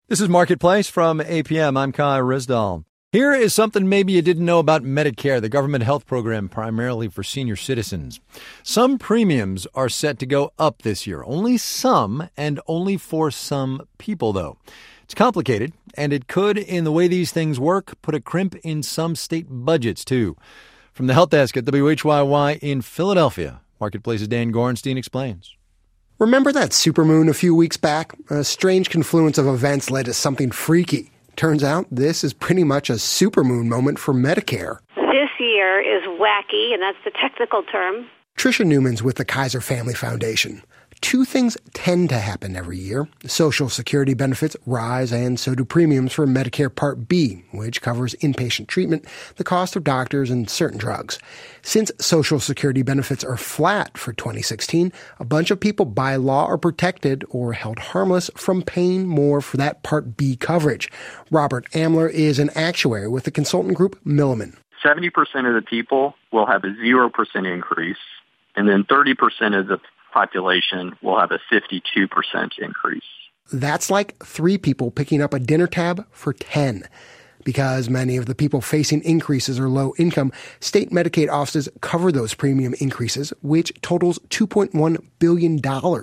This is Marketplace from APM. I'm Kai Rizdal. Here is something maybe you didn't know about Medicare, the government health program primarily for senior citizens. Some premiums are set to go up this year. Only some, and only for some people, though. It's complicated, and it could, in the way these things work, put a crimp in some state budgets, too. From the Health Desk at WHYY in Philadelphia, Marketplace's Dan Gorenstein explains. Remember that supermoon a few weeks back? A strange confluence of events led to something freaky. Turns out this is pretty much a supermoon moment for Medicare. This year is wacky, and that's the technical term. Tricia Newman's with the Kaiser Family Foundation. Two things tend to happen every year. Social Security benefits rise, and so do premiums for Medicare Part B, which covers inpatient treatment, the cost of doctors, and certain drugs. Since Social Security benefits are flat for 2016, a bunch of people by law are protected or held harmless from paying more for that Part B coverage. Robert Amler is an actuary with the consultant group Milliman. 70% of the people will have a 0% increase, and then 30% of the population will have a 52% increase. That's like 3 people picking up a dinner tab for 10. Because many of the people facing increases are low income, state Medicaid offices cover those premium increases, which totals $2.1 billion.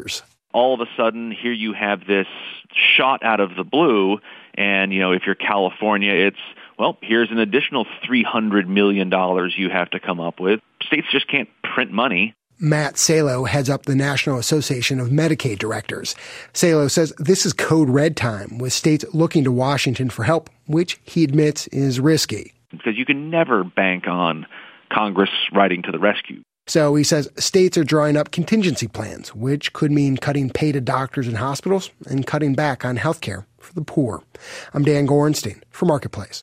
All of a sudden, here you have this shot out of the blue, and, if you're California, it's, here's an additional $300 million you have to come up with. States just can't print money. Matt Salo heads up the National Association of Medicaid Directors. Salo says this is code red time, with states looking to Washington for help, which he admits is risky. Because you can never bank on Congress riding to the rescue. So he says states are drawing up contingency plans, which could mean cutting pay to doctors and hospitals and cutting back on health care for the poor. I'm Dan Gorenstein for Marketplace.